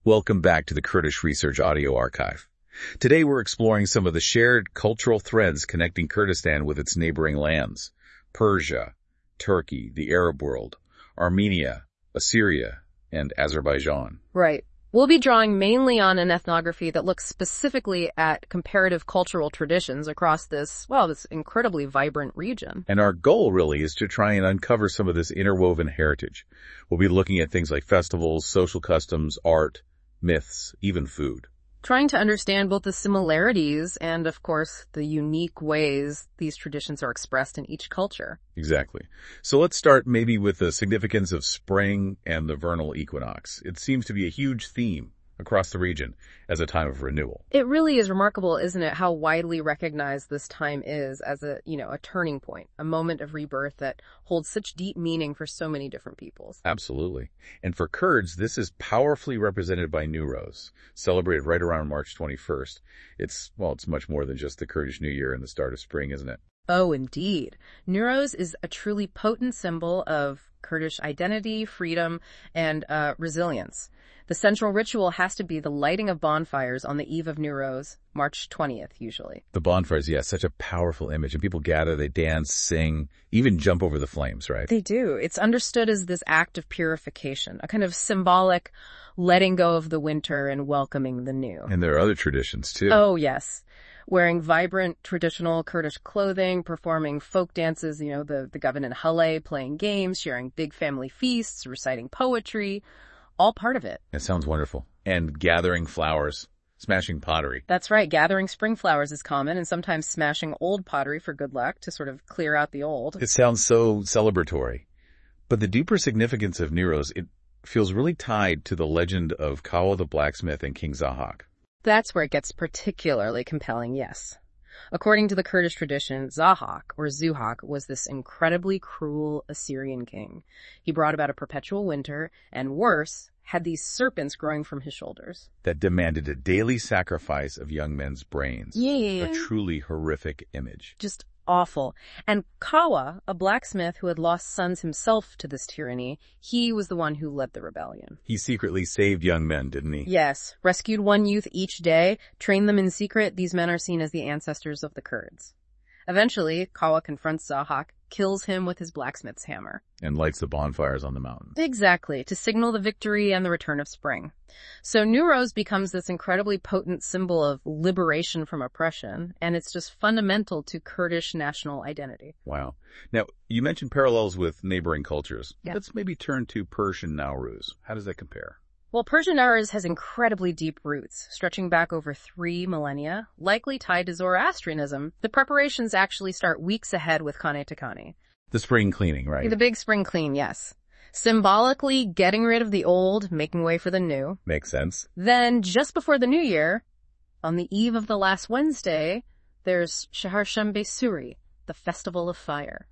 Welcome back to the Kurdish Research Audio Archive. Today we're exploring some of the shared cultural threads connecting Kurdistan with its neighboring lands: Persia, Turkey, the Arab world, Armenia, Assyria, and Azerbaijan. Right. We'll be drawing mainly on an ethnography that looks specifically at comparative cultural traditions across this incredibly vibrant region. And our goal really is to try and uncover some of this interwoven heritage. We'll be looking at things like festivals, social customs, art, myths, even food. Trying to understand both the similarities and, of course, the unique ways these traditions are expressed in each culture. Exactly. So let's start maybe with the significance of spring and the vernal equinox. It seems to be a huge theme across the region as a time of renewal. It really is remarkable, isn't it, how widely recognized this time is as a turning point, a moment of rebirth that holds such deep meaning for so many different peoples. Absolutely. And for Kurds, this is powerfully represented by Nowruz, celebrated right around March 21st. It's much more than just the Kurdish New Year and the start of spring, isn't it? Oh, indeed. Nowruz is a truly potent symbol of Kurdish identity, freedom, and resilience. The central ritual has to be the lighting of bonfires on the eve of Nowruz, March 20th, usually. The bonfires, yes, such a powerful image. And people gather, they dance, sing, even jump over the flames, right? They do. It's understood as this act of purification, a kind of symbolic letting go of the winter and welcoming the new. And there are other traditions, too. Oh, yes. Wearing vibrant traditional Kurdish clothing, performing folk dances, the Gavin Hale, playing games, sharing big family feasts, reciting poetry, all part of it. It sounds wonderful. And gathering flowers, smashing pottery. That's right. Gathering spring flowers is common, and sometimes smashing old pottery for good luck to sort of clear out the old. It sounds so celebratory. But the deeper significance of Nowruz, it feels really tied to the legend of Kawa the blacksmith and King Zahak. That's where it gets particularly compelling, yes. According to the Kurdish tradition, Zahak, or Zuhak, was this incredibly cruel Assyrian king. He brought about a perpetual winter, and worse, had these serpents growing from his shoulders. That demanded a daily sacrifice of young men's brains. Yeah. A truly horrific image. Just awful. And Kawa, a blacksmith who had lost sons himself to this tyranny, he was the one who led the rebellion. He secretly saved young men, didn't he? Yes. Rescued one youth each day, trained them in secret. These men are seen as the ancestors of the Kurds. Eventually, Kawa confronts Zahak, kills him with his blacksmith's hammer. And lights the bonfires on the mountain. Exactly, to signal the victory and the return of spring. So Nowruz becomes this incredibly potent symbol of liberation from oppression, and it's just fundamental to Kurdish national identity. Wow. Now, you mentioned parallels with neighboring cultures. Yeah. Let's maybe turn to Persian Nowruz. How does that compare? Well, Persian Nowruz has incredibly deep roots, stretching back over 3 millennia, likely tied to Zoroastrianism. The preparations actually start weeks ahead with Kane Takani. The spring cleaning, right? The big spring clean, yes. Symbolically getting rid of the old, making way for the new. Makes sense. Then, just before the new year, on the eve of the last Wednesday, there's Shaharshambe Suri, the Festival of Fire.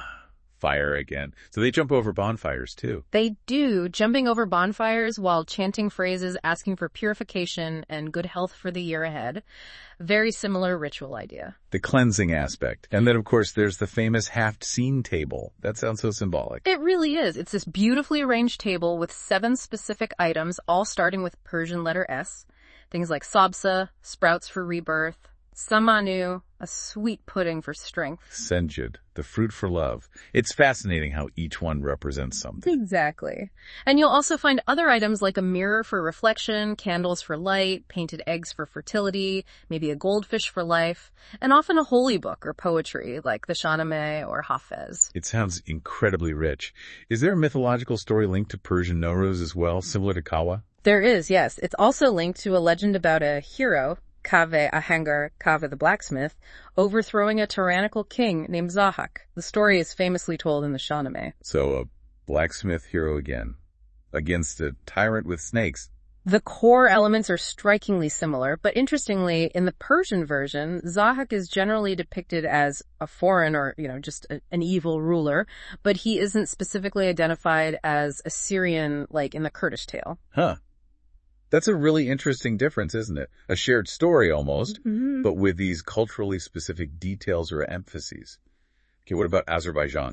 Fire again. So they jump over bonfires, too. They do, jumping over bonfires while chanting phrases asking for purification and good health for the year ahead. Very similar ritual idea. The cleansing aspect. And then, of course, there's the famous half-seen table. That sounds so symbolic. It really is. It's this beautifully arranged table with 7 specific items, all starting with Persian letter S. Things like sabza, sprouts for rebirth, samanu, a sweet pudding for strength. Senjid, the fruit for love. It's fascinating how each one represents something. Exactly. And you'll also find other items like a mirror for reflection, candles for light, painted eggs for fertility, maybe a goldfish for life, and often a holy book or poetry like the Shahnameh or Hafez. It sounds incredibly rich. Is there a mythological story linked to Persian Nowruz as well, similar to Kawa? There is, yes. It's also linked to a legend about a hero, Kaveh Ahengar, Kaveh the blacksmith, overthrowing a tyrannical king named Zahak. The story is famously told in the Shahnameh. So a blacksmith hero again, against a tyrant with snakes. The core elements are strikingly similar, but interestingly, in the Persian version, Zahak is generally depicted as a foreign or, just an evil ruler, but he isn't specifically identified as Assyrian like in the Kurdish tale. Huh. That's a really interesting difference, isn't it? A shared story almost, but with these culturally specific details or emphases. Okay, what about Azerbaijan?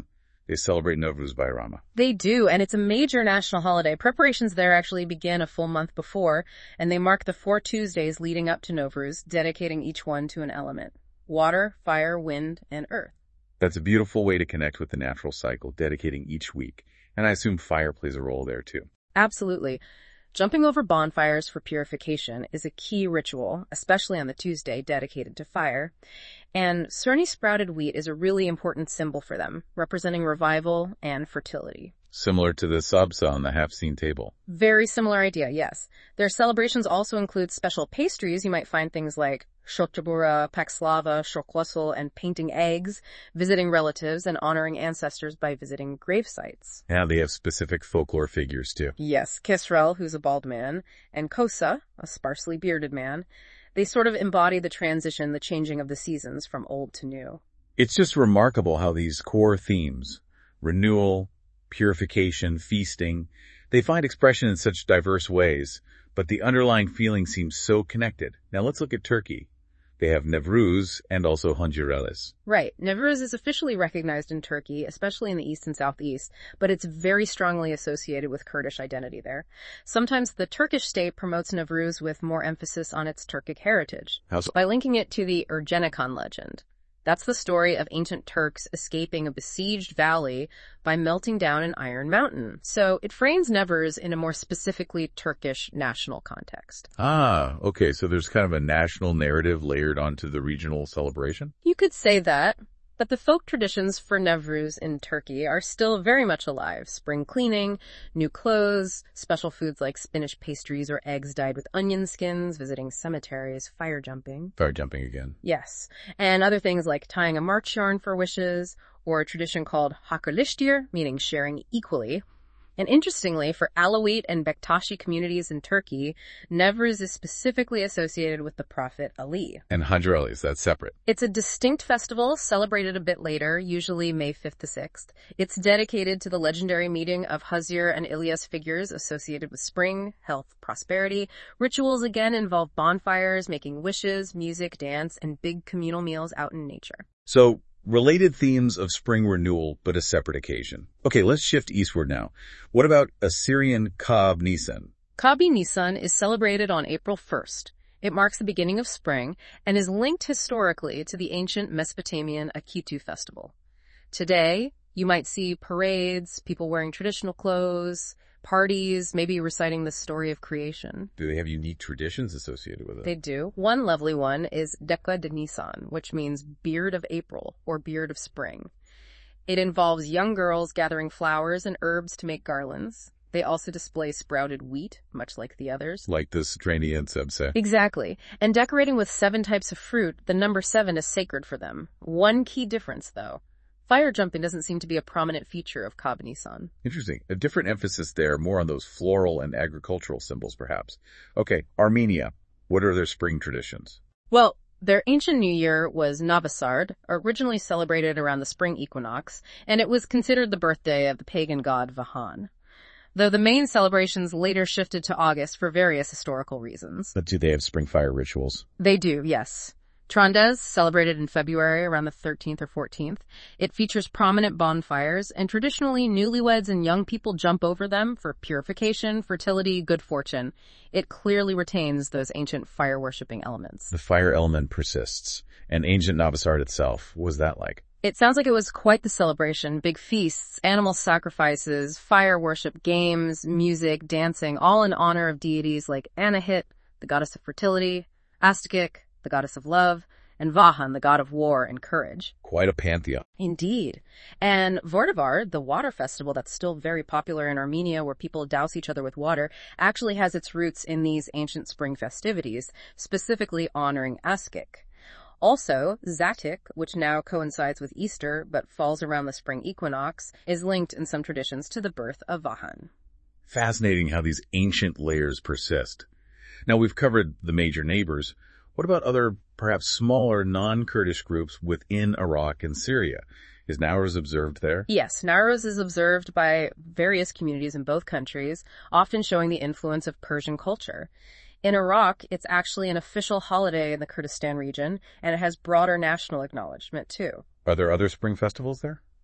They celebrate Novruz Bayrama. They do, and it's a major national holiday. Preparations there actually begin a full month before, and they mark the 4 Tuesdays leading up to Novruz, dedicating each one to an element: water, fire, wind, and earth. That's a beautiful way to connect with the natural cycle, dedicating each week. And I assume fire plays a role there too. Absolutely. Jumping over bonfires for purification is a key ritual, especially on the Tuesday dedicated to fire. And Cerny sprouted wheat is a really important symbol for them, representing revival and fertility. Similar to the sabsa on the half-seen table. Very similar idea, yes. Their celebrations also include special pastries. You might find things like shotjabura, pakslava, shorkwassel, and painting eggs, visiting relatives, and honoring ancestors by visiting grave sites. Yeah, they have specific folklore figures too. Yes, Kisrel, who's a bald man, and Kosa, a sparsely bearded man. They sort of embody the transition, the changing of the seasons from old to new. It's just remarkable how these core themes, renewal, purification, feasting, they find expression in such diverse ways, but the underlying feeling seems so connected. Now let's look at Turkey. They have Nevruz and also Hıncıreles. Right. Nevruz is officially recognized in Turkey, especially in the east and southeast, but it's very strongly associated with Kurdish identity there. Sometimes the Turkish state promotes Nevruz with more emphasis on its Turkic heritage. How so? By linking it to the Ergenekon legend. That's the story of ancient Turks escaping a besieged valley by melting down an iron mountain. So it frames Nevruz in a more specifically Turkish national context. Ah, okay, so there's kind of a national narrative layered onto the regional celebration? You could say that. But the folk traditions for Nevruz in Turkey are still very much alive. Spring cleaning, new clothes, special foods like spinach pastries or eggs dyed with onion skins, visiting cemeteries, fire jumping. Fire jumping again. Yes. And other things like tying a March yarn for wishes, or a tradition called Hakkırlıştır, meaning sharing equally. And interestingly, for Alawite and Bektashi communities in Turkey, Nevruz is specifically associated with the prophet Ali. And Hıncıreles, that's separate. It's a distinct festival celebrated a bit later, usually May 5th to 6th. It's dedicated to the legendary meeting of Hazir and Ilyas figures associated with spring, health, prosperity. Rituals again involve bonfires, making wishes, music, dance, and big communal meals out in nature. So, related themes of spring renewal, but a separate occasion. Okay, let's shift eastward now. What about Assyrian Kab Nisan? Kabi Nisan is celebrated on April 1st. It marks the beginning of spring and is linked historically to the ancient Mesopotamian Akitu festival. Today, you might see parades, people wearing traditional clothes, parties, maybe reciting the story of creation. Do they have unique traditions associated with it? They do. One lovely one is Deka de Nisan, which means beard of April or beard of spring. It involves young girls gathering flowers and herbs to make garlands. They also display sprouted wheat, much like the others. Like the Strani and Sebse. Exactly. And decorating with 7 types of fruit, the number 7 is sacred for them. One key difference, though. Fire jumping doesn't seem to be a prominent feature of Kab Nisan. Interesting. A different emphasis there, more on those floral and agricultural symbols, perhaps. Okay, Armenia. What are their spring traditions? Well, their ancient New Year was Navasard, originally celebrated around the spring equinox, and it was considered the birthday of the pagan god Vahan. Though the main celebrations later shifted to August for various historical reasons. But do they have spring fire rituals? They do, yes. Trandez, celebrated in February around the 13th or 14th. It features prominent bonfires, and traditionally newlyweds and young people jump over them for purification, fertility, good fortune. It clearly retains those ancient fire-worshipping elements. The fire element persists. And ancient Navasard itself, what was that like? It sounds like it was quite the celebration. Big feasts, animal sacrifices, fire worship, games, music, dancing, all in honor of deities like Anahit, the goddess of fertility, Astakik, the goddess of love, and Vahan, the god of war and courage. Quite a pantheon. Indeed. And Vordavar, the water festival that's still very popular in Armenia where people douse each other with water, actually has its roots in these ancient spring festivities, specifically honoring Askik. Also, Zatik, which now coincides with Easter but falls around the spring equinox, is linked in some traditions to the birth of Vahan. Fascinating how these ancient layers persist. Now we've covered the major neighbors. What about other, perhaps smaller, non-Kurdish groups within Iraq and Syria? Is Nowruz observed there? Yes, Nowruz is observed by various communities in both countries, often showing the influence of Persian culture. In Iraq, it's actually an official holiday in the Kurdistan region, and it has broader national acknowledgement, too. Are there other spring festivals there?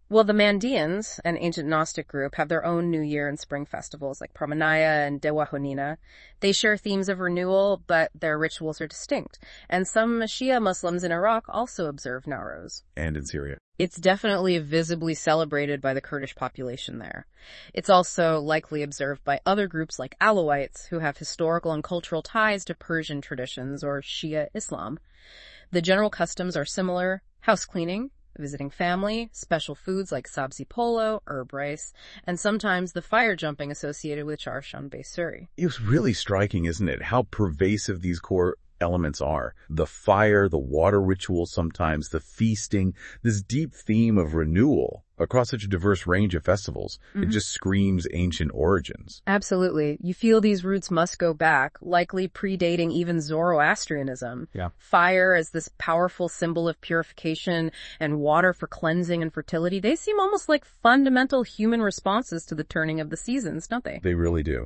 Well, the Mandeans, an ancient Gnostic group, have their own New Year and spring festivals like Pramanaya and Dewa Honina. They share themes of renewal, but their rituals are distinct. And some Shia Muslims in Iraq also observe Nowruz. And in Syria. It's definitely visibly celebrated by the Kurdish population there. It's also likely observed by other groups like Alawites, who have historical and cultural ties to Persian traditions or Shia Islam. The general customs are similar: house cleaning, visiting family, special foods like sabzi polo, herb rice, and sometimes the fire jumping associated with Charshan Besuri. It's really striking, isn't it, how pervasive these core elements are. The fire, the water rituals sometimes, the feasting, this deep theme of renewal across such a diverse range of festivals. It just screams ancient origins. Absolutely. You feel these roots must go back, likely predating even Zoroastrianism. Yeah. Fire as this powerful symbol of purification and water for cleansing and fertility, they seem almost like fundamental human responses to the turning of the seasons, don't they? They really do.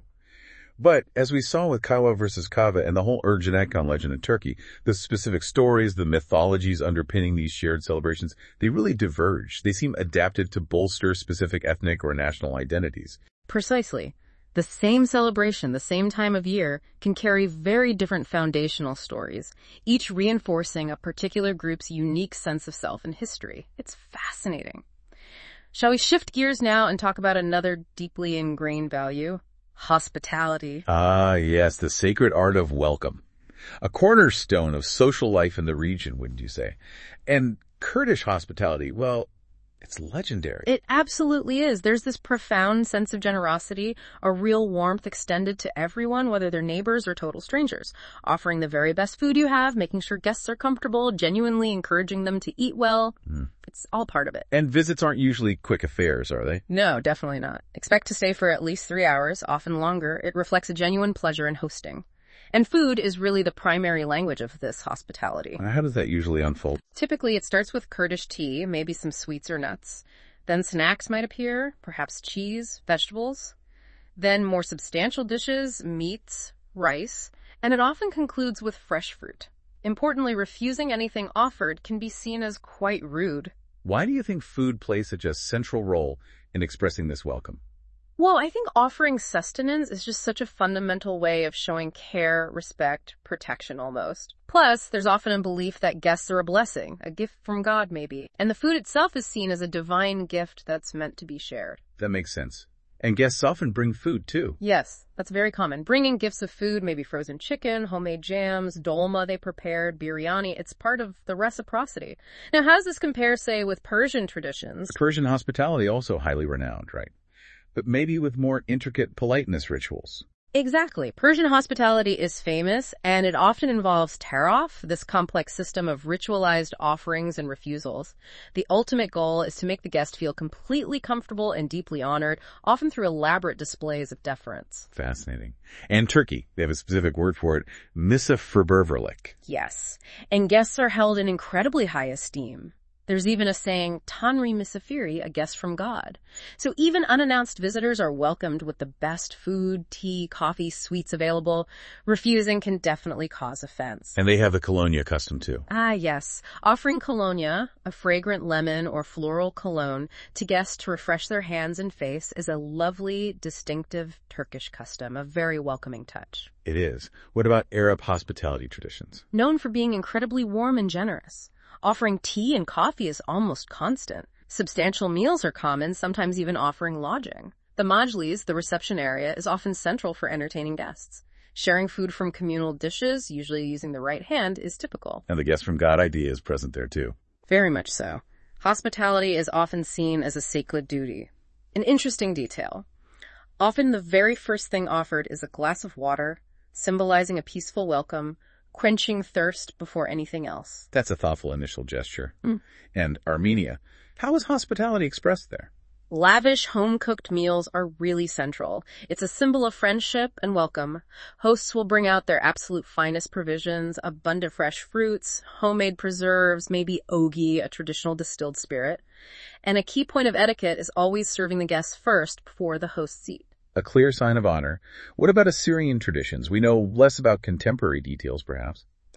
But as we saw with Kawa versus Kava and the whole Ergenekon legend in Turkey, the specific stories, the mythologies underpinning these shared celebrations, they really diverge. They seem adapted to bolster specific ethnic or national identities. Precisely. The same celebration, the same time of year, can carry very different foundational stories, each reinforcing a particular group's unique sense of self and history. It's fascinating. Shall we shift gears now and talk about another deeply ingrained value? Hospitality. Ah, yes, the sacred art of welcome. A cornerstone of social life in the region, wouldn't you say? And Kurdish hospitality, well, it's legendary. It absolutely is. There's this profound sense of generosity, a real warmth extended to everyone, whether they're neighbors or total strangers, offering the very best food you have, making sure guests are comfortable, genuinely encouraging them to eat well. It's all part of it. And visits aren't usually quick affairs, are they? No, definitely not. Expect to stay for at least 3 hours, often longer. It reflects a genuine pleasure in hosting. And food is really the primary language of this hospitality. How does that usually unfold? Typically, it starts with Kurdish tea, maybe some sweets or nuts. Then snacks might appear, perhaps cheese, vegetables. Then more substantial dishes, meats, rice. And it often concludes with fresh fruit. Importantly, refusing anything offered can be seen as quite rude. Why do you think food plays such a central role in expressing this welcome? Well, I think offering sustenance is just such a fundamental way of showing care, respect, protection almost. Plus, there's often a belief that guests are a blessing, a gift from God maybe, and the food itself is seen as a divine gift that's meant to be shared. That makes sense. And guests often bring food too. Yes, that's very common. Bringing gifts of food, maybe frozen chicken, homemade jams, dolma they prepared, biryani, it's part of the reciprocity. Now, how does this compare, say, with Persian traditions? Persian hospitality also highly renowned, right? But maybe with more intricate politeness rituals. Exactly. Persian hospitality is famous, and it often involves tarof, this complex system of ritualized offerings and refusals. The ultimate goal is to make the guest feel completely comfortable and deeply honored, often through elaborate displays of deference. Fascinating. And Turkey, they have a specific word for it, misafirberverlik. Yes. And guests are held in incredibly high esteem. There's even a saying, Tanri Misafiri, a guest from God. So even unannounced visitors are welcomed with the best food, tea, coffee, sweets available. Refusing can definitely cause offense. And they have the colonia custom too. Ah, yes. Offering colonia, a fragrant lemon or floral cologne, to guests to refresh their hands and face is a lovely, distinctive Turkish custom, a very welcoming touch. It is. What about Arab hospitality traditions? Known for being incredibly warm and generous. Offering tea and coffee is almost constant. Substantial meals are common, sometimes even offering lodging. The majlis, the reception area, is often central for entertaining guests. Sharing food from communal dishes, usually using the right hand, is typical. And the guest from God idea is present there too. Very much so. Hospitality is often seen as a sacred duty. An interesting detail. Often the very first thing offered is a glass of water, symbolizing a peaceful welcome, quenching thirst before anything else. That's a thoughtful initial gesture. And Armenia, how is hospitality expressed there? Lavish, home-cooked meals are really central. It's a symbol of friendship and welcome. Hosts will bring out their absolute finest provisions, abundant fresh fruits, homemade preserves, maybe ogi, a traditional distilled spirit. And a key point of etiquette is always serving the guests first before the hosts eat. A clear sign of honor. What about Assyrian traditions? We know less about contemporary details, perhaps.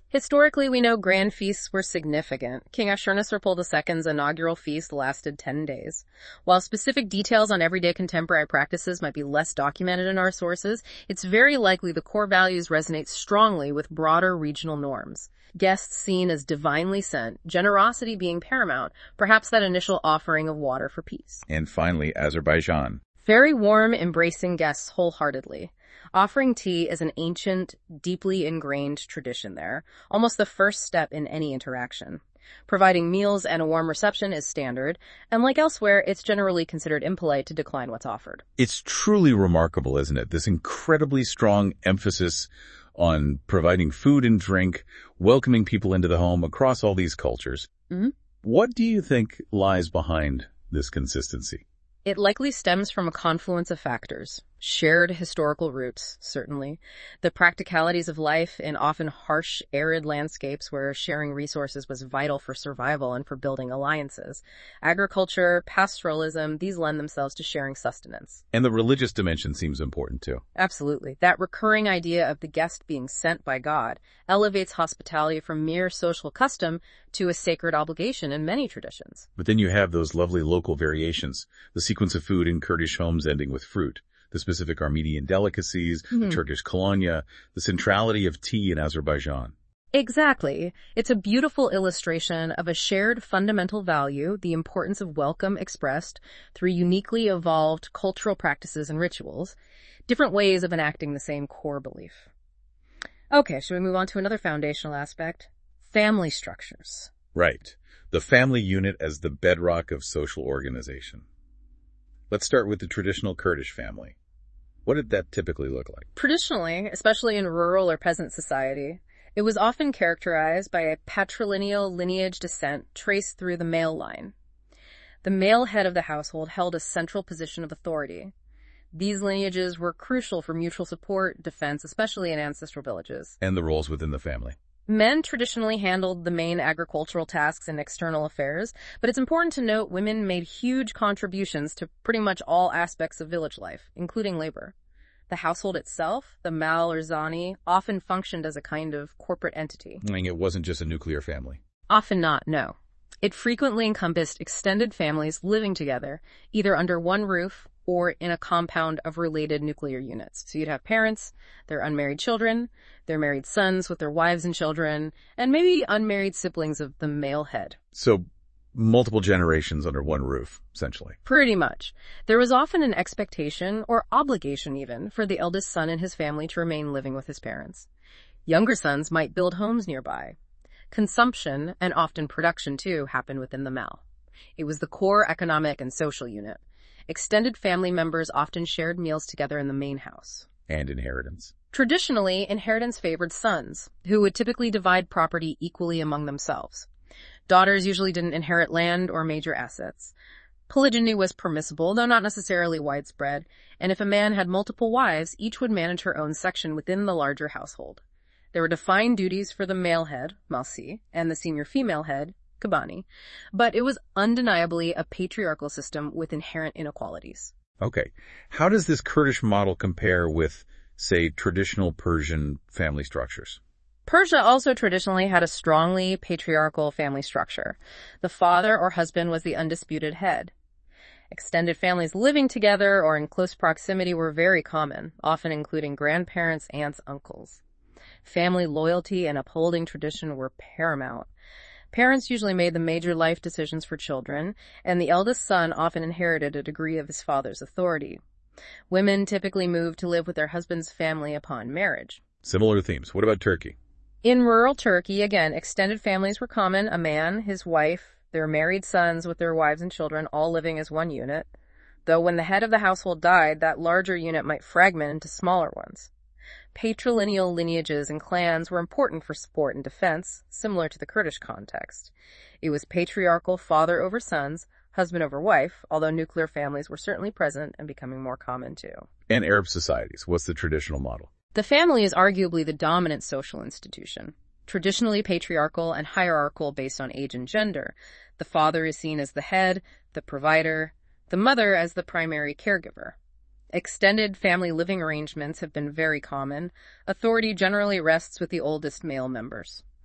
Historically, we know grand feasts were significant. King Ashurnasirpal II's inaugural feast lasted 10 days. While specific details on everyday contemporary practices might be less documented in our sources, it's very likely the core values resonate strongly with broader regional norms. Guests seen as divinely sent, generosity being paramount, perhaps that initial offering of water for peace. And finally, Azerbaijan. Very warm, embracing guests wholeheartedly. Offering tea is an ancient, deeply ingrained tradition there, almost the first step in any interaction. Providing meals and a warm reception is standard, and like elsewhere, it's generally considered impolite to decline what's offered. It's truly remarkable, isn't it? This incredibly strong emphasis on providing food and drink, welcoming people into the home across all these cultures. Mm-hmm. What do you think lies behind this consistency? It likely stems from a confluence of factors. Shared historical roots, certainly. The practicalities of life in often harsh, arid landscapes where sharing resources was vital for survival and for building alliances. Agriculture, pastoralism, these lend themselves to sharing sustenance. And the religious dimension seems important too. Absolutely. That recurring idea of the guest being sent by God elevates hospitality from mere social custom to a sacred obligation in many traditions. But then you have those lovely local variations, the sequence of food in Kurdish homes ending with fruit, the specific Armenian delicacies, the Turkish kolonya, the centrality of tea in Azerbaijan. Exactly. It's a beautiful illustration of a shared fundamental value, the importance of welcome expressed through uniquely evolved cultural practices and rituals, different ways of enacting the same core belief. Okay, should we move on to another foundational aspect? Family structures. Right. The family unit as the bedrock of social organization. Let's start with the traditional Kurdish family. What did that typically look like? Traditionally, especially in rural or peasant society, it was often characterized by a patrilineal lineage descent traced through the male line. The male head of the household held a central position of authority. These lineages were crucial for mutual support, defense, especially in ancestral villages. And the roles within the family. Men traditionally handled the main agricultural tasks and external affairs, but it's important to note women made huge contributions to pretty much all aspects of village life, including labor. The household itself, the mal or zani, often functioned as a kind of corporate entity. I mean, it wasn't just a nuclear family. Often not, no. It frequently encompassed extended families living together, either under one roof or in a compound of related nuclear units. So you'd have parents, their unmarried children, their married sons with their wives and children, and maybe unmarried siblings of the male head. So multiple generations under one roof, essentially. Pretty much. There was often an expectation, or obligation even, for the eldest son and his family to remain living with his parents. Younger sons might build homes nearby. Consumption, and often production too, happened within the mal. It was the core economic and social unit. Extended family members often shared meals together in the main house. And inheritance. Traditionally, inheritance favored sons, who would typically divide property equally among themselves. Daughters usually didn't inherit land or major assets. Polygyny was permissible, though not necessarily widespread, and if a man had multiple wives, each would manage her own section within the larger household. There were defined duties for the male head, Malsi, and the senior female head, Kabani, but it was undeniably a patriarchal system with inherent inequalities. Okay. How does this Kurdish model compare with, say, traditional Persian family structures? Persia also traditionally had a strongly patriarchal family structure. The father or husband was the undisputed head. Extended families living together or in close proximity were very common, often including grandparents, aunts, uncles. Family loyalty and upholding tradition were paramount. Parents usually made the major life decisions for children, and the eldest son often inherited a degree of his father's authority. Women typically moved to live with their husband's family upon marriage. Similar themes. What about Turkey? In rural Turkey, again, extended families were common, a man, his wife, their married sons with their wives and children all living as one unit, though when the head of the household died, that larger unit might fragment into smaller ones. Patrilineal lineages and clans were important for support and defense, similar to the Kurdish context. It was patriarchal father over sons, husband over wife, although nuclear families were certainly present and becoming more common too. And Arab societies. What's the traditional model? The family is arguably the dominant social institution. Traditionally patriarchal and hierarchical based on age and gender. The father is seen as the head, the provider, the mother as the primary caregiver. Extended family living arrangements have been very common. Authority generally rests with the oldest male members.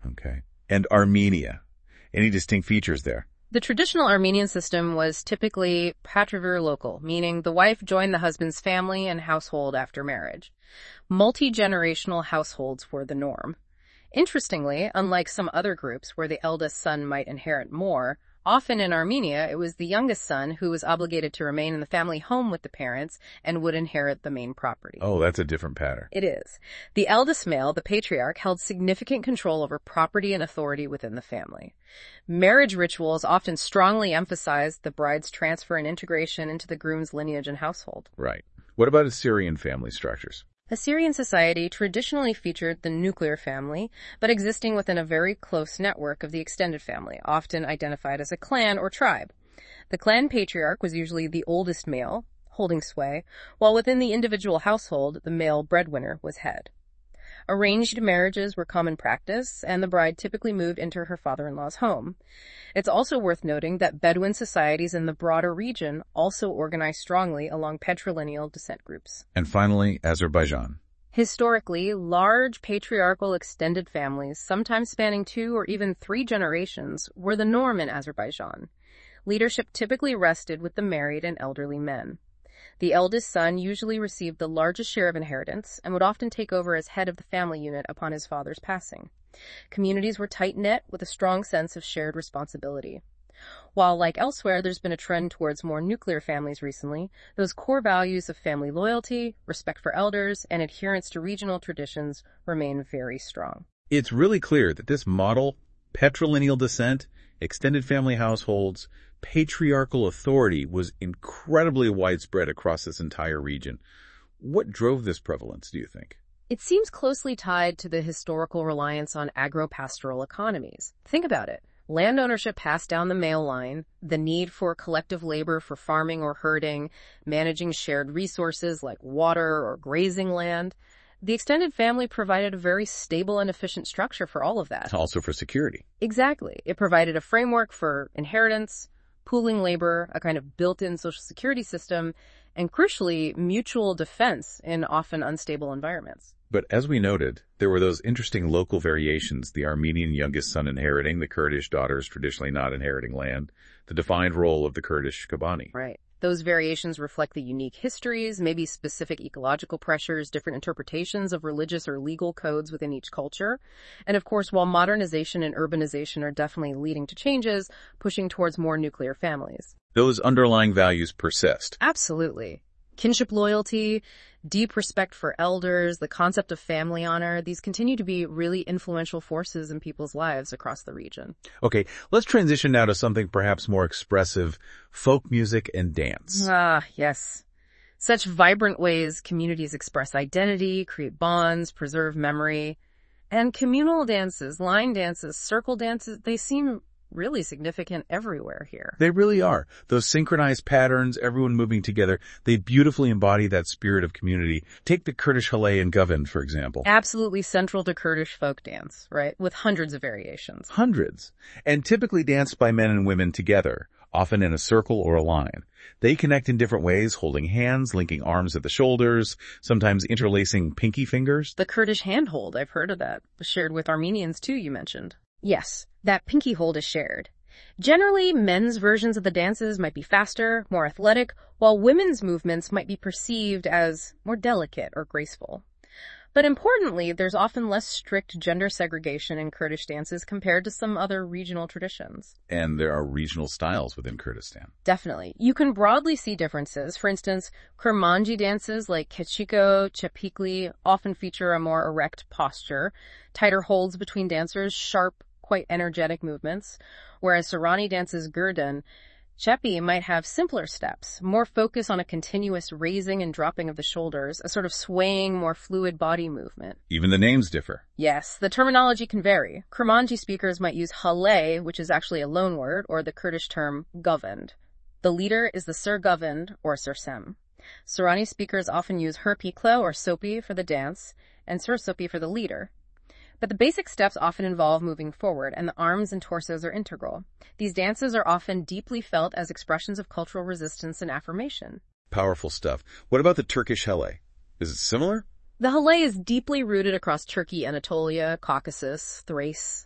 Okay. And Armenia. Any distinct features there? The traditional Armenian system was typically patriver local, meaning the wife joined the husband's family and household after marriage. Multi-generational households were the norm. Interestingly, unlike some other groups where the eldest son might inherit more, often in Armenia it was the youngest son who was obligated to remain in the family home with the parents and would inherit the main property. Oh, that's a different pattern. It is. The eldest male, the patriarch, held significant control over property and authority within the family. Marriage rituals often strongly emphasized the bride's transfer and integration into the groom's lineage and household. Right. What about Assyrian family structures? Assyrian society traditionally featured the nuclear family, but existing within a very close network of the extended family, often identified as a clan or tribe. The clan patriarch was usually the oldest male, holding sway, while within the individual household, the male breadwinner was head. Arranged marriages were common practice, and the bride typically moved into her father-in-law's home. It's also worth noting that Bedouin societies in the broader region also organized strongly along patrilineal descent groups. And finally, Azerbaijan. Historically, large patriarchal extended families, sometimes spanning 2 or even 3 generations, were the norm in Azerbaijan. Leadership typically rested with the married and elderly men. The eldest son usually received the largest share of inheritance and would often take over as head of the family unit upon his father's passing. Communities were tight-knit with a strong sense of shared responsibility. While, like elsewhere, there's been a trend towards more nuclear families recently, those core values of family loyalty, respect for elders, and adherence to regional traditions remain very strong. It's really clear that this model, patrilineal descent, extended family households, patriarchal authority, was incredibly widespread across this entire region. What drove this prevalence, do you think? It seems closely tied to the historical reliance on agro-pastoral economies. Think about it. Land ownership passed down the male line, the need for collective labor for farming or herding, managing shared resources like water or grazing land. The extended family provided a very stable and efficient structure for all of that. Also for security. Exactly. It provided a framework for inheritance, pooling labor, a kind of built-in social security system, and crucially, mutual defense in often unstable environments. But as we noted, there were those interesting local variations, the Armenian youngest son inheriting, the Kurdish daughters traditionally not inheriting land, the defined role of the Kurdish Kabani. Right. Those variations reflect the unique histories, maybe specific ecological pressures, different interpretations of religious or legal codes within each culture. And of course, while modernization and urbanization are definitely leading to changes, pushing towards more nuclear families. Those underlying values persist. Absolutely. Kinship loyalty, deep respect for elders, the concept of family honor, these continue to be really influential forces in people's lives across the region. Okay, let's transition now to something perhaps more expressive, folk music and dance. Ah, yes. Such vibrant ways communities express identity, create bonds, preserve memory. And communal dances, line dances, circle dances, they seem really significant everywhere here. They really are. Those synchronized patterns, everyone moving together, they beautifully embody that spirit of community. Take the Kurdish Halay and Govend, for example. Absolutely central to Kurdish folk dance, right? With hundreds of variations. Hundreds. And typically danced by men and women together, often in a circle or a line. They connect in different ways, holding hands, linking arms at the shoulders, sometimes interlacing pinky fingers. The Kurdish handhold, I've heard of that. Shared with Armenians too, you mentioned. Yes, that pinky hold is shared. Generally, men's versions of the dances might be faster, more athletic, while women's movements might be perceived as more delicate or graceful. But importantly, there's often less strict gender segregation in Kurdish dances compared to some other regional traditions. And there are regional styles within Kurdistan. Definitely. You can broadly see differences. For instance, Kurmanji dances like Kechiko, Chepikli often feature a more erect posture, tighter holds between dancers, sharp, quite energetic movements, whereas Sorani dances Gurdan, Chepi might have simpler steps, more focus on a continuous raising and dropping of the shoulders, a sort of swaying, more fluid body movement. Even the names differ. Yes, the terminology can vary. Kurmanji speakers might use Halay, which is actually a loan word, or the Kurdish term Govend. The leader is the Sir Govend, or Sursem. Sorani speakers often use Herpiklo or Sopi for the dance, and Sir Sopi for the leader. But the basic steps often involve moving forward, and the arms and torsos are integral. These dances are often deeply felt as expressions of cultural resistance and affirmation. Powerful stuff. What about the Turkish Halay? Is it similar? The Halay is deeply rooted across Turkey, Anatolia, Caucasus, Thrace.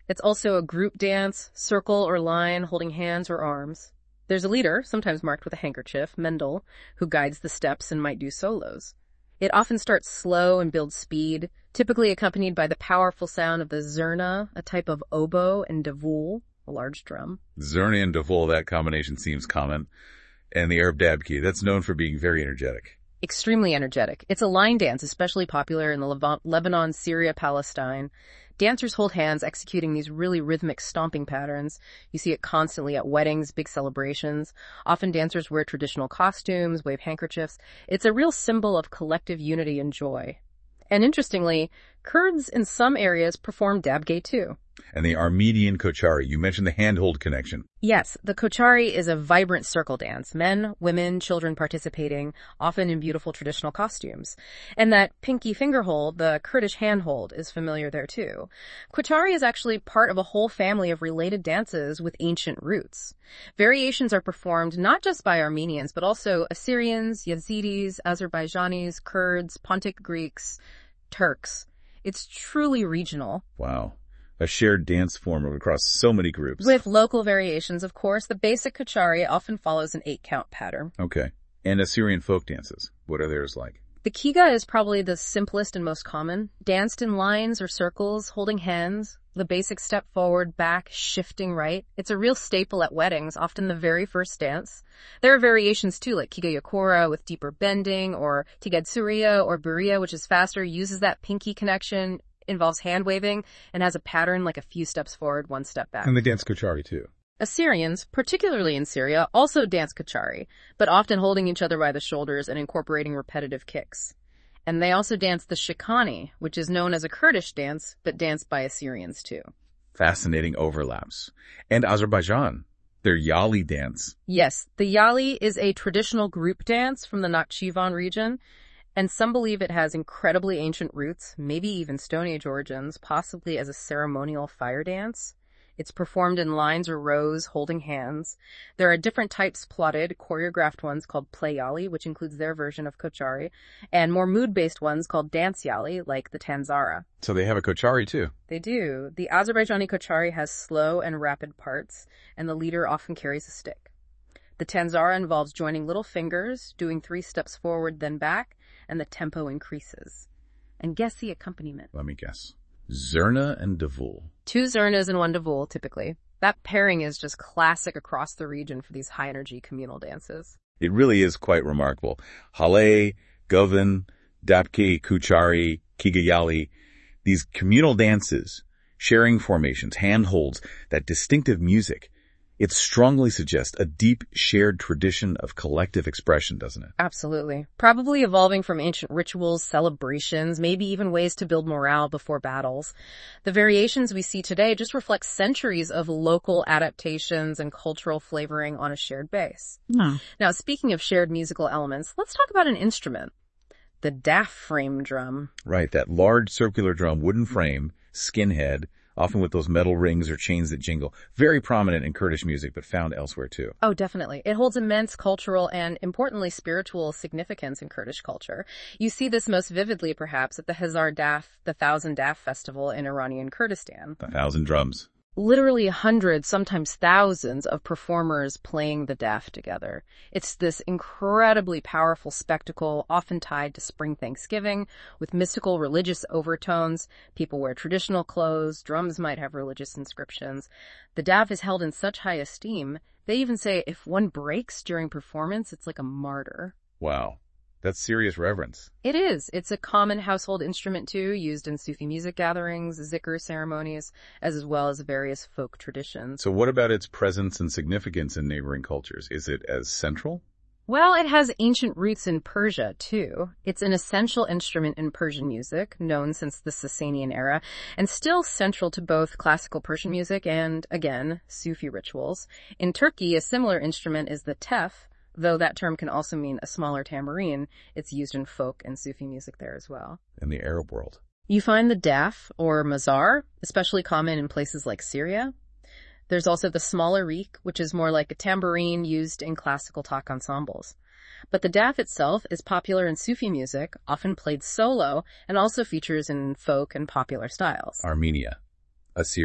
It's also a group dance, circle or line, holding hands or arms. There's a leader, sometimes marked with a handkerchief, Mendel, who guides the steps and might do solos. It often starts slow and builds speed, typically accompanied by the powerful sound of the zurna, a type of oboe, and davul, a large drum. Zurna and davul, that combination seems common. And the Arab dabki, that's known for being very energetic. Extremely energetic. It's a line dance, especially popular in the Lebanon, Syria, Palestine. Dancers hold hands executing these really rhythmic stomping patterns. You see it constantly at weddings, big celebrations. Often dancers wear traditional costumes, wave handkerchiefs. It's a real symbol of collective unity and joy. And interestingly, Kurds in some areas perform dabgeh too. And the Armenian kochari, you mentioned the handhold connection. Yes, the kochari is a vibrant circle dance. Men, women, children participating, often in beautiful traditional costumes. And that pinky finger hold, the Kurdish handhold, is familiar there too. Kochari is actually part of a whole family of related dances with ancient roots. Variations are performed not just by Armenians, but also Assyrians, Yazidis, Azerbaijanis, Kurds, Pontic Greeks, Turks. It's truly regional. Wow. A shared dance form across so many groups. With local variations, of course. The basic kochari often follows an 8-count pattern. Okay. And Assyrian folk dances. What are theirs like? The kiga is probably the simplest and most common. Danced in lines or circles, holding hands. The basic step forward, back, shifting right. It's a real staple at weddings, often the very first dance. There are variations too, like kiga yakora with deeper bending, or tigad suriya or buria, which is faster, uses that pinky connection, involves hand waving, and has a pattern like a few steps forward, one step back. And they dance kochari too. Assyrians, particularly in Syria, also dance kochari, but often holding each other by the shoulders and incorporating repetitive kicks. And they also dance the shikani, which is known as a Kurdish dance, but danced by Assyrians too. Fascinating overlaps. And Azerbaijan, their Yali dance. Yes, the Yali is a traditional group dance from the Nakhchivan region, and some believe it has incredibly ancient roots, maybe even Stone Age origins, possibly as a ceremonial fire dance. It's performed in lines or rows, holding hands. There are different types plotted, choreographed ones called play yali, which includes their version of kochari, and more mood-based ones called dance yali, like the tanzara. So they have a kochari too. They do. The Azerbaijani kochari has slow and rapid parts, and the leader often carries a stick. The tanzara involves joining little fingers, doing 3 steps forward then back, and the tempo increases. And guess the accompaniment. Let me guess. Zurna and davul. 2 zurnas and 1 davul, typically. That pairing is just classic across the region for these high-energy communal dances. It really is quite remarkable. Hale, Govan, Dabki, Kuchari, Kigayali, these communal dances, sharing formations, handholds, that distinctive music. It strongly suggests a deep shared tradition of collective expression, doesn't it? Absolutely. Probably evolving from ancient rituals, celebrations, maybe even ways to build morale before battles. The variations we see today just reflect centuries of local adaptations and cultural flavoring on a shared base. Now, speaking of shared musical elements, let's talk about an instrument. The diaphragm drum. Right, that large circular drum, wooden frame, skin head, often with those metal rings or chains that jingle. Very prominent in Kurdish music, but found elsewhere too. Oh, definitely. It holds immense cultural and, importantly, spiritual significance in Kurdish culture. You see this most vividly, perhaps, at the Hazar Daf, the Thousand Daf Festival in Iranian Kurdistan. 1,000 drums. Literally hundreds, sometimes thousands of performers playing the daf together. It's this incredibly powerful spectacle, often tied to spring Thanksgiving, with mystical religious overtones. People wear traditional clothes, drums might have religious inscriptions. The daf is held in such high esteem, they even say if one breaks during performance, it's like a martyr. Wow. That's serious reverence. It is. It's a common household instrument, too, used in Sufi music gatherings, zikr ceremonies, as well as various folk traditions. So what about its presence and significance in neighboring cultures? Is it as central? Well, it has ancient roots in Persia, too. It's an essential instrument in Persian music, known since the Sasanian era, and still central to both classical Persian music and, again, Sufi rituals. In Turkey, a similar instrument is the tef, though that term can also mean a smaller tambourine. It's used in folk and Sufi music there as well. In the Arab world. You find the daf, or mazar, especially common in places like Syria. There's also the smaller reek, which is more like a tambourine used in classical talk ensembles. But the daf itself is popular in Sufi music, often played solo, and also features in folk and popular styles. Armenia. Assyria.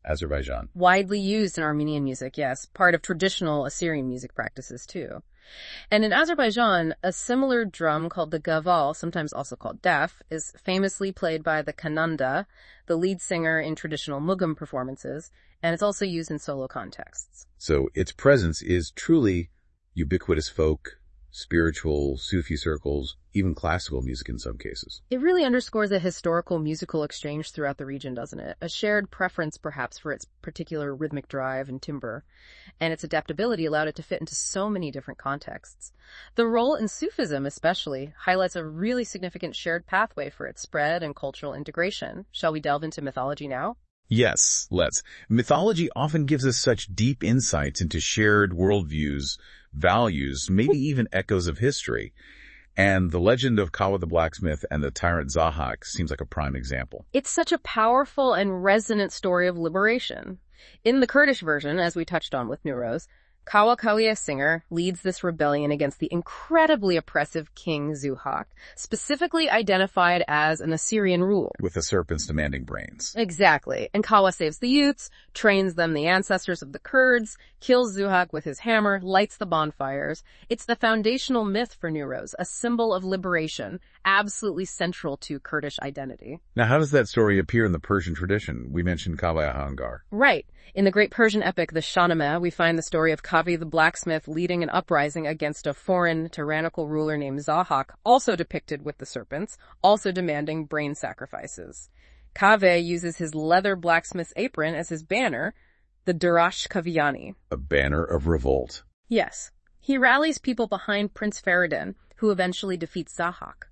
Azerbaijan. Widely used in Armenian music, yes. Part of traditional Assyrian music practices, too. And in Azerbaijan, a similar drum called the gaval, sometimes also called daf, is famously played by the kananda, the lead singer in traditional Mugham performances, and it's also used in solo contexts. So its presence is truly ubiquitous folk, spiritual, Sufi circles, even classical music in some cases. It really underscores a historical musical exchange throughout the region, doesn't it? A shared preference, perhaps, for its particular rhythmic drive and timbre, and its adaptability allowed it to fit into so many different contexts. The role in Sufism, especially, highlights a really significant shared pathway for its spread and cultural integration. Shall we delve into mythology now? Yes, let's. Mythology often gives us such deep insights into shared worldviews, values, maybe even echoes of history. And the legend of Kawa the blacksmith and the tyrant Zahak seems like a prime example. It's such a powerful and resonant story of liberation. In the Kurdish version, as we touched on with Nuruz, Kawa Kawiya Singer leads this rebellion against the incredibly oppressive King Zuhak, specifically identified as an Assyrian ruler. With the serpents demanding brains. Exactly. And Kawa saves the youths, trains them the ancestors of the Kurds, kills Zuhak with his hammer, lights the bonfires. It's the foundational myth for Nuruz, a symbol of liberation, absolutely central to Kurdish identity. Now, how does that story appear in the Persian tradition? We mentioned Kaveh Hangar. Right. In the great Persian epic, the Shahnameh, we find the story of Kavi the blacksmith leading an uprising against a foreign, tyrannical ruler named Zahak, also depicted with the serpents, also demanding brain sacrifices. Kaveh uses his leather blacksmith's apron as his banner, the Darash Kaviani. A banner of revolt. Yes. He rallies people behind Prince Feridun, who eventually defeats Zahak.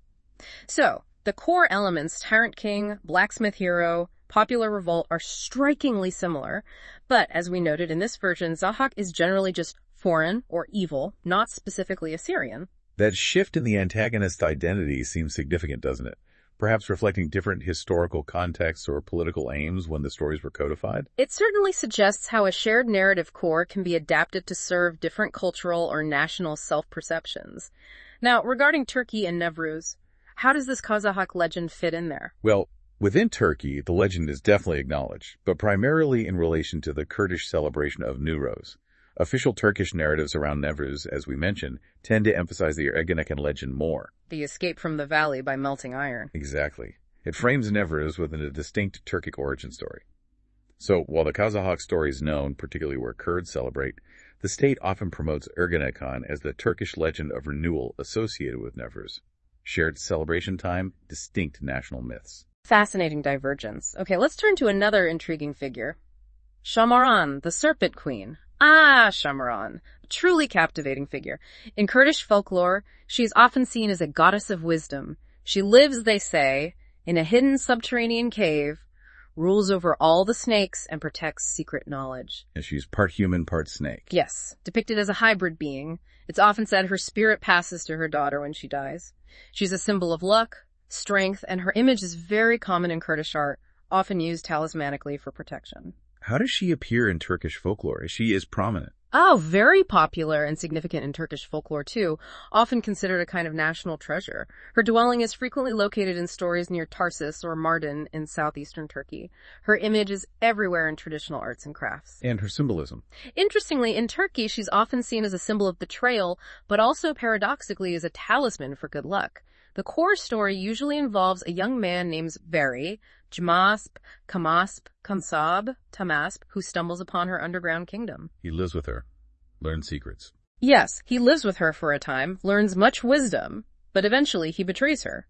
So, the core elements, Tyrant King, Blacksmith Hero, Popular Revolt, are strikingly similar, but as we noted in this version, Zahak is generally just foreign or evil, not specifically Assyrian. That shift in the antagonist's identity seems significant, doesn't it? Perhaps reflecting different historical contexts or political aims when the stories were codified? It certainly suggests how a shared narrative core can be adapted to serve different cultural or national self-perceptions. Now, regarding Turkey and Nevruz, how does this Kazahak legend fit in there? Well, within Turkey, the legend is definitely acknowledged, but primarily in relation to the Kurdish celebration of Nowruz. Official Turkish narratives around Nevruz, as we mentioned, tend to emphasize the Ergenekon legend more. The escape from the valley by melting iron. Exactly. It frames Nevruz within a distinct Turkic origin story. So, while the Kazahak story is known, particularly where Kurds celebrate, the state often promotes Ergenekon as the Turkish legend of renewal associated with Nevruz. Shared celebration time, distinct national myths. Fascinating divergence. Okay, let's turn to another intriguing figure. Shamaran, the Serpent Queen. Shamaran. A truly captivating figure. In Kurdish folklore, she is often seen as a goddess of wisdom. She lives, they say, in a hidden subterranean cave, rules over all the snakes, and protects secret knowledge. And she's part human, part snake. Yes, depicted as a hybrid being. It's often said her spirit passes to her daughter when she dies. She's a symbol of luck, strength, and her image is very common in Kurdish art, often used talismanically for protection. How does she appear in Turkish folklore? She is prominent. Oh, very popular and significant in Turkish folklore too, often considered a kind of national treasure. Her dwelling is frequently located in stories near Tarsus or Mardin in southeastern Turkey. Her image is everywhere in traditional arts and crafts. And her symbolism. Interestingly, in Turkey, she's often seen as a symbol of betrayal, but also paradoxically as a talisman for good luck. The core story usually involves a young man named Veri, Jmasp, Kamasp, Kamsab, Tamasp, who stumbles upon her underground kingdom. He lives with her, learns secrets. Yes, he lives with her for a time, learns much wisdom, but eventually he betrays her.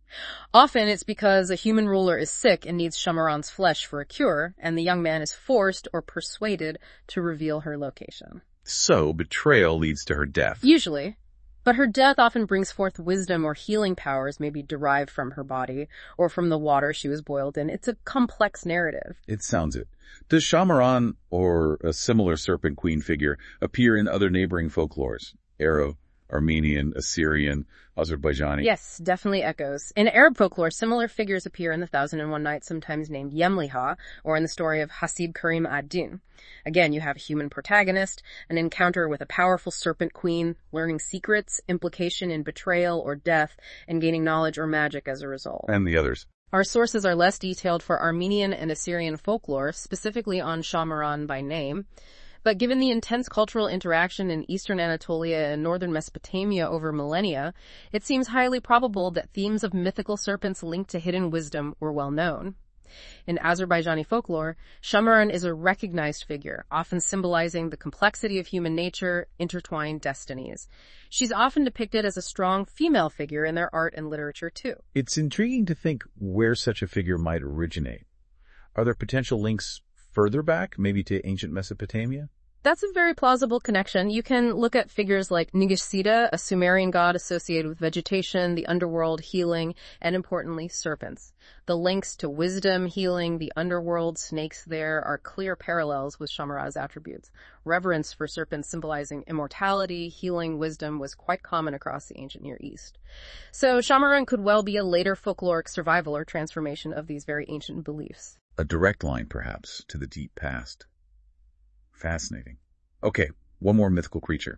Often it's because a human ruler is sick and needs Shamaran's flesh for a cure, and the young man is forced or persuaded to reveal her location. So, betrayal leads to her death. Usually. But her death often brings forth wisdom or healing powers maybe derived from her body or from the water she was boiled in. It's a complex narrative. It sounds it. Does Shamaran, or a similar serpent queen figure, appear in other neighboring folklores? Arab, Armenian, Assyrian, Azerbaijani? Yes, definitely echoes. In Arab folklore, similar figures appear in the 1001 Nights, sometimes named Yemliha, or in the story of Hasib Karim ad-Din. Again, you have a human protagonist, an encounter with a powerful serpent queen, learning secrets, implication in betrayal or death, and gaining knowledge or magic as a result. And the others? Our sources are less detailed for Armenian and Assyrian folklore, specifically on Shamaran by name. But given the intense cultural interaction in eastern Anatolia and northern Mesopotamia over millennia, it seems highly probable that themes of mythical serpents linked to hidden wisdom were well known. In Azerbaijani folklore, Shamaran is a recognized figure, often symbolizing the complexity of human nature, intertwined destinies. She's often depicted as a strong female figure in their art and literature, too. It's intriguing to think where such a figure might originate. Are there potential links further back, maybe to ancient Mesopotamia? That's a very plausible connection. You can look at figures like Ningishzida, a Sumerian god associated with vegetation, the underworld, healing, and importantly, serpents. The links to wisdom, healing, the underworld, snakes there are clear parallels with Shamaran's attributes. Reverence for serpents symbolizing immortality, healing, wisdom was quite common across the ancient Near East. So Shamaran could well be a later folkloric survival or transformation of these very ancient beliefs. A direct line, perhaps, to the deep past. Fascinating. Okay, one more mythical creature.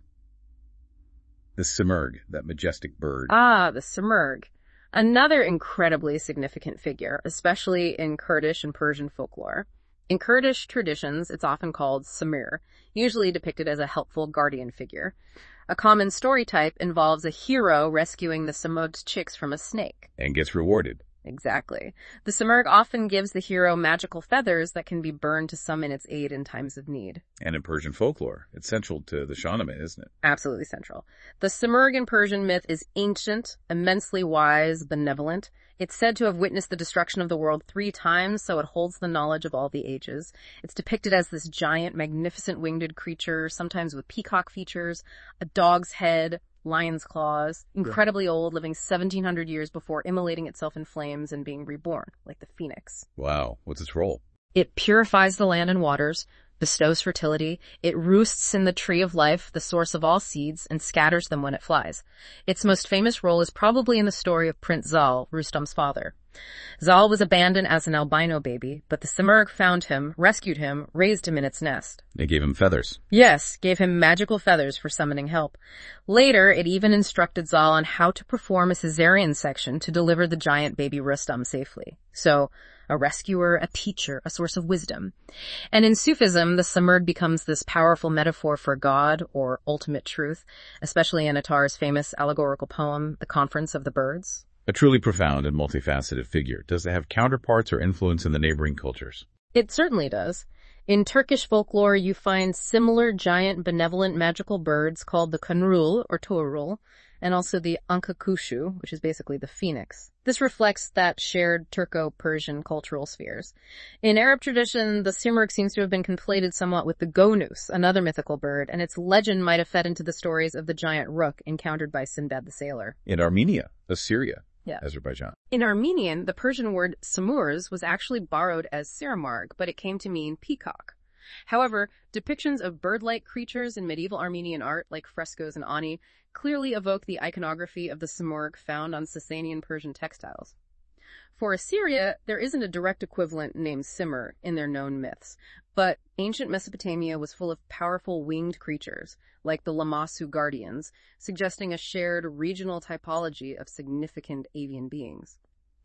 The Simurgh, that majestic bird. Ah, the Simurgh. Another incredibly significant figure, especially in Kurdish and Persian folklore. In Kurdish traditions, it's often called Samir, usually depicted as a helpful guardian figure. A common story type involves a hero rescuing the Simurgh's chicks from a snake. And gets rewarded. Exactly. The Simurgh often gives the hero magical feathers that can be burned to summon its aid in times of need. And in Persian folklore, it's central to the Shahnameh, isn't it? Absolutely central. The Simurgh in Persian myth is ancient, immensely wise, benevolent. It's said to have witnessed the destruction of the world 3 times, so it holds the knowledge of all the ages. It's depicted as this giant, magnificent winged creature, sometimes with peacock features, a dog's head, lion's claws, incredibly old, living 1,700 years before immolating itself in flames and being reborn, like the phoenix. Wow, what's its role? It purifies the land and waters, bestows fertility, it roosts in the tree of life, the source of all seeds, and scatters them when it flies. Its most famous role is probably in the story of Prince Zal, Rustam's father. Zal was abandoned as an albino baby, but the Simurgh found him, rescued him, raised him in its nest. They gave him feathers. Yes, gave him magical feathers for summoning help. Later, it even instructed Zal on how to perform a cesarean section to deliver the giant baby Rustam safely. So, a rescuer, a teacher, a source of wisdom. And in Sufism, the Simurgh becomes this powerful metaphor for God, or ultimate truth, especially in Attar's famous allegorical poem, The Conference of the Birds. A truly profound and multifaceted figure. Does it have counterparts or influence in the neighboring cultures? It certainly does. In Turkish folklore, you find similar giant benevolent magical birds called the Kanrul, or Tuğrul, and also the Ankakushu, which is basically the phoenix. This reflects that shared Turco-Persian cultural spheres. In Arab tradition, the Simurgh seems to have been conflated somewhat with the Gonus, another mythical bird, and its legend might have fed into the stories of the giant rook encountered by Sinbad the Sailor. In Armenia, Assyria, Yeah. Azerbaijan. In Armenian, the Persian word samurs was actually borrowed as siramarg, but it came to mean peacock. However, depictions of bird-like creatures in medieval Armenian art, like frescoes and ani, clearly evoke the iconography of the Simurgh found on Sasanian Persian textiles. For Assyria, there isn't a direct equivalent named Simur in their known myths, but ancient Mesopotamia was full of powerful winged creatures, like the Lamassu guardians, suggesting a shared regional typology of significant avian beings.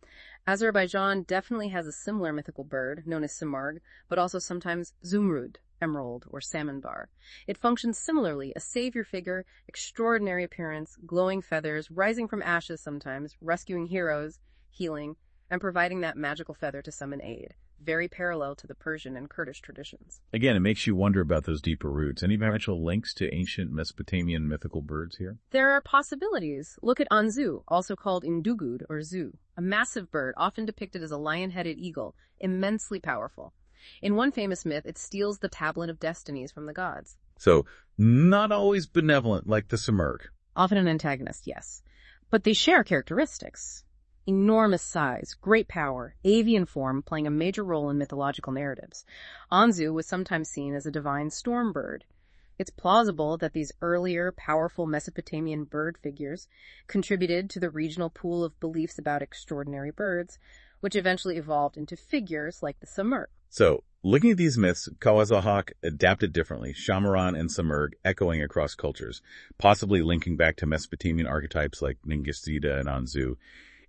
Azerbaijan definitely has a similar mythical bird, known as Simurgh, but also sometimes Zumrud, emerald, or salmon bar. It functions similarly, a savior figure, extraordinary appearance, glowing feathers, rising from ashes sometimes, rescuing heroes, healing, and providing that magical feather to summon aid. Very parallel to the Persian and Kurdish traditions. Again, it makes you wonder about those deeper roots. Any potential links to ancient Mesopotamian mythical birds here? There are possibilities. Look at Anzu, also called Indugud or Zu, a massive bird often depicted as a lion-headed eagle, immensely powerful. In one famous myth, it steals the tablet of destinies from the gods. So, not always benevolent like the Simurgh. Often an antagonist, yes. But they share characteristics. Enormous size, great power, avian form playing a major role in mythological narratives. Anzu was sometimes seen as a divine storm bird. It's plausible that these earlier, powerful Mesopotamian bird figures contributed to the regional pool of beliefs about extraordinary birds, which eventually evolved into figures like the Simurgh. So, looking at these myths, Kawazahak adapted differently, Shamaran and Simurgh echoing across cultures, possibly linking back to Mesopotamian archetypes like Ningishzida and Anzu.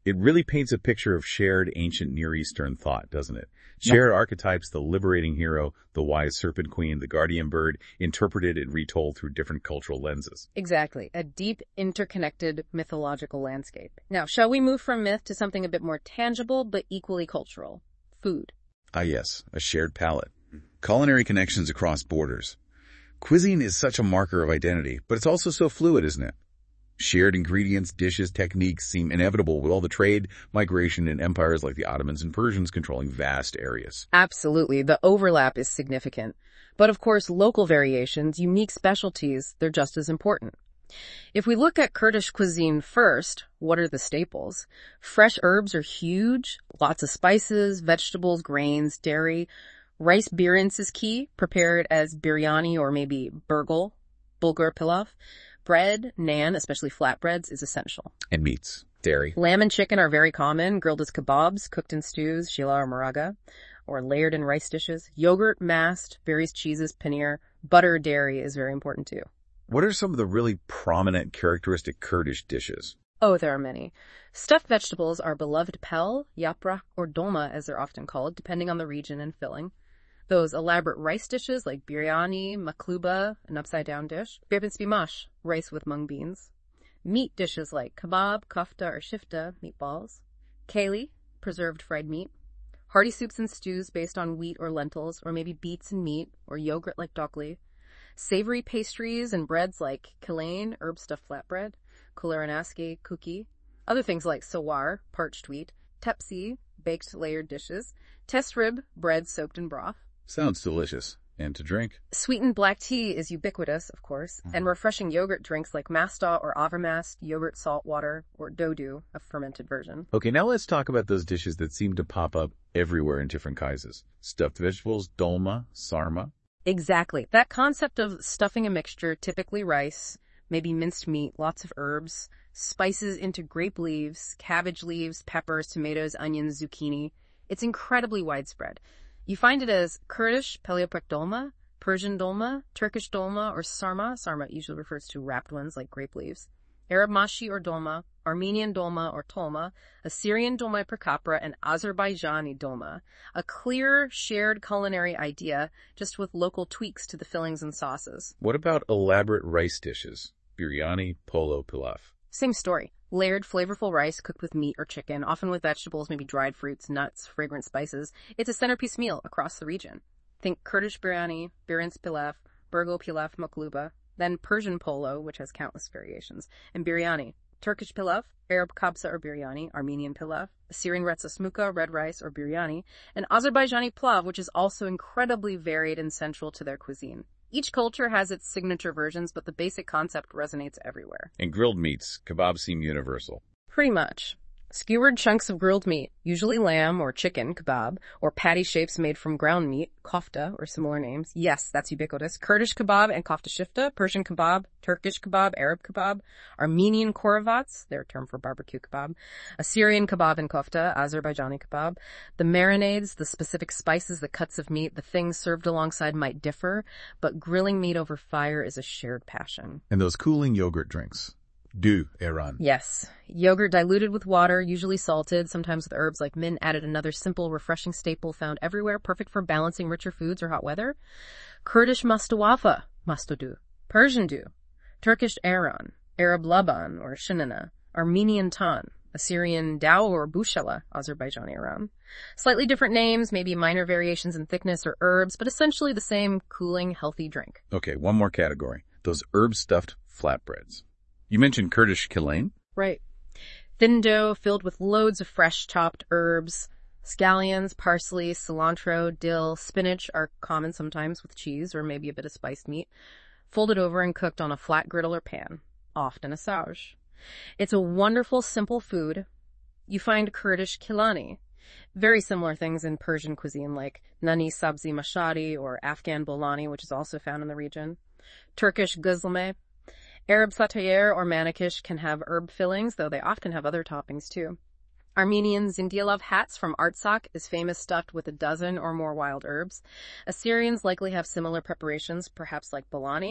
It really paints a picture of shared ancient Near Eastern thought, doesn't it? Shared archetypes, the liberating hero, the wise serpent queen, the guardian bird, interpreted and retold through different cultural lenses. Exactly. A deep, interconnected mythological landscape. Now, shall we move from myth to something a bit more tangible but equally cultural? Food. Ah yes, a shared palate. Culinary connections across borders. Cuisine is such a marker of identity, but it's also so fluid, isn't it? Shared ingredients, dishes, techniques seem inevitable with all the trade, migration, and empires like the Ottomans and Persians controlling vast areas. Absolutely. The overlap is significant. But of course, local variations, unique specialties, they're just as important. If we look at Kurdish cuisine first, what are the staples? Fresh herbs are huge, lots of spices, vegetables, grains, dairy. Rice birins is key, prepared as biryani or maybe bulgur pilaf. Bread, naan, especially flatbreads, is essential. And meats, dairy. Lamb and chicken are very common, grilled as kebabs, cooked in stews, shila or maraga, or layered in rice dishes. Yogurt, mast, various cheeses, paneer. Butter, dairy is very important too. What are some of the really prominent characteristic Kurdish dishes? Oh, there are many. Stuffed vegetables are beloved pel, yaprak, or dolma as they're often called, depending on the region and filling. Those elaborate rice dishes like biryani, makluba, an upside-down dish. Birbinspimash, rice with mung beans. Meat dishes like kebab, kofta, or shifta, meatballs. Kayli, preserved fried meat. Hearty soups and stews based on wheat or lentils, or maybe beets and meat, or yogurt like dokli. Savory pastries and breads like kilain, herb-stuffed flatbread. Kularanaski, kuki. Other things like sawar, parched wheat. Tepsi, baked layered dishes. Testrib, bread soaked in broth. Sounds delicious. And to drink? Sweetened black tea is ubiquitous, of course, and refreshing yogurt drinks like masta or avermast, yogurt salt water, or dodu, a fermented version. Okay, now let's talk about those dishes that seem to pop up everywhere in different kaises. Stuffed vegetables, dolma, sarma. Exactly. That concept of stuffing a mixture, typically rice, maybe minced meat, lots of herbs, spices into grape leaves, cabbage leaves, peppers, tomatoes, onions, zucchini. It's incredibly widespread. You find it as Kurdish paleopek dolma, Persian dolma, Turkish dolma, or sarma. Sarma usually refers to wrapped ones like grape leaves. Arab mashi or dolma, Armenian dolma or tolma, Assyrian dolma per capra, and Azerbaijani dolma. A clear, shared culinary idea, just with local tweaks to the fillings and sauces. What about elaborate rice dishes? Biryani, polo, pilaf. Same story. Layered, flavorful rice cooked with meat or chicken, often with vegetables, maybe dried fruits, nuts, fragrant spices. It's a centerpiece meal across the region. Think Kurdish biryani, birins pilaf, burgo pilaf makluba, then Persian polo, which has countless variations, and biryani. Turkish pilaf, Arab kabsa or biryani, Armenian pilaf, Assyrian retza smuka, red rice or biryani, and Azerbaijani plav, which is also incredibly varied and central to their cuisine. Each culture has its signature versions, but the basic concept resonates everywhere. And grilled meats, kebabs seem universal. Pretty much. Skewered chunks of grilled meat, usually lamb or chicken, kebab, or patty shapes made from ground meat, kofta, or similar names. Yes, that's ubiquitous. Kurdish kebab and kofta shifta, Persian kebab, Turkish kebab, Arab kebab, Armenian koravats, their term for barbecue kebab, Assyrian kebab and kofta, Azerbaijani kebab. The marinades, the specific spices, the cuts of meat, the things served alongside might differ, but grilling meat over fire is a shared passion. And those cooling yogurt drinks. Du, Iran. Yes. Yogurt diluted with water, usually salted, sometimes with herbs like mint added, another simple, refreshing staple found everywhere, perfect for balancing richer foods or hot weather. Kurdish mastawafa, mastadu. Persian du. Turkish ayran. Arab laban or shinana. Armenian tan. Assyrian dao or bushala, Azerbaijani ayran. Slightly different names, maybe minor variations in thickness or herbs, but essentially the same cooling, healthy drink. Okay, one more category. Those herb-stuffed flatbreads. You mentioned Kurdish kilain? Right. Thin dough filled with loads of fresh chopped herbs. Scallions, parsley, cilantro, dill, spinach are common sometimes with cheese or maybe a bit of spiced meat. Folded over and cooked on a flat griddle or pan, often a sauge. It's a wonderful, simple food. You find Kurdish kilani. Very similar things in Persian cuisine like nani sabzi mashadi or Afghan bolani, which is also found in the region. Turkish guzleme. Arab satayr or manikish can have herb fillings, though they often have other toppings too. Armenian zindialov hats from Artsakh is famous, stuffed with a dozen or more wild herbs. Assyrians likely have similar preparations, perhaps like bolani.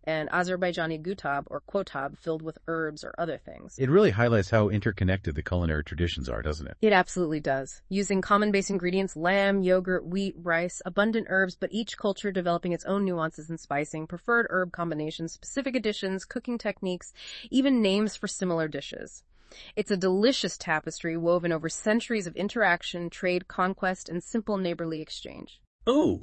and Azerbaijani gutab or qotab filled with herbs or other things. It really highlights how interconnected the culinary traditions are, doesn't it? It absolutely does. Using common base ingredients, lamb, yogurt, wheat, rice, abundant herbs, but each culture developing its own nuances in spicing, preferred herb combinations, specific additions, cooking techniques, even names for similar dishes. It's a delicious tapestry woven over centuries of interaction, trade, conquest, and simple neighborly exchange. Oh!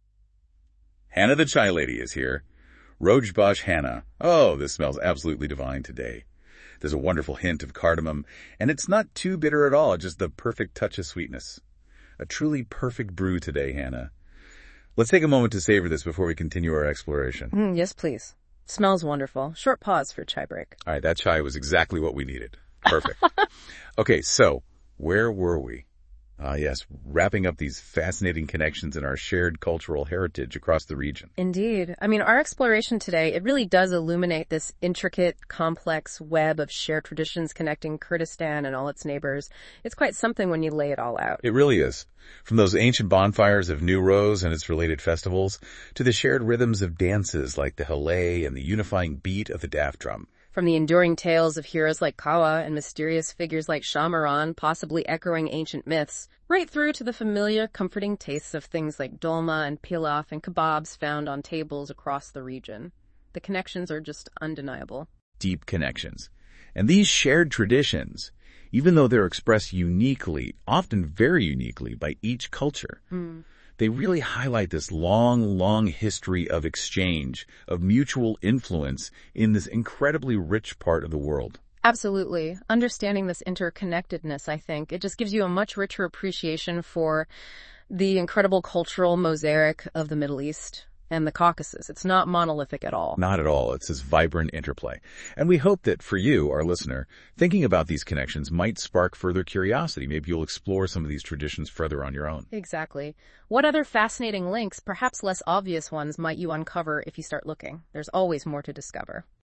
Hannah the Chai Lady is here. Rojbash Hannah. Oh, this smells absolutely divine today. There's a wonderful hint of cardamom, and it's not too bitter at all, just the perfect touch of sweetness. A truly perfect brew today, Hannah. Let's take a moment to savor this before we continue our exploration. Yes, please. Smells wonderful. Short pause for chai break. All right, that chai was exactly what we needed. Perfect. Okay, so where were we? Yes, wrapping up these fascinating connections in our shared cultural heritage across the region. Indeed. I mean, our exploration today, it really does illuminate this intricate, complex web of shared traditions connecting Kurdistan and all its neighbors. It's quite something when you lay it all out. It really is. From those ancient bonfires of Newroz and its related festivals, to the shared rhythms of dances like the Halay and the unifying beat of the Daf drum. From the enduring tales of heroes like Kawa and mysterious figures like Shamaran, possibly echoing ancient myths, right through to the familiar, comforting tastes of things like dolma and pilaf and kebabs found on tables across the region. The connections are just undeniable. Deep connections. And these shared traditions, even though they're expressed uniquely, often very uniquely by each culture, they really highlight this long, long history of exchange, of mutual influence in this incredibly rich part of the world. Absolutely. Understanding this interconnectedness, I think, it just gives you a much richer appreciation for the incredible cultural mosaic of the Middle East and the Caucasus. It's not monolithic at all. Not at all. It's this vibrant interplay. And we hope that for you, our listener, thinking about these connections might spark further curiosity. Maybe you'll explore some of these traditions further on your own. Exactly. What other fascinating links, perhaps less obvious ones, might you uncover if you start looking? There's always more to discover.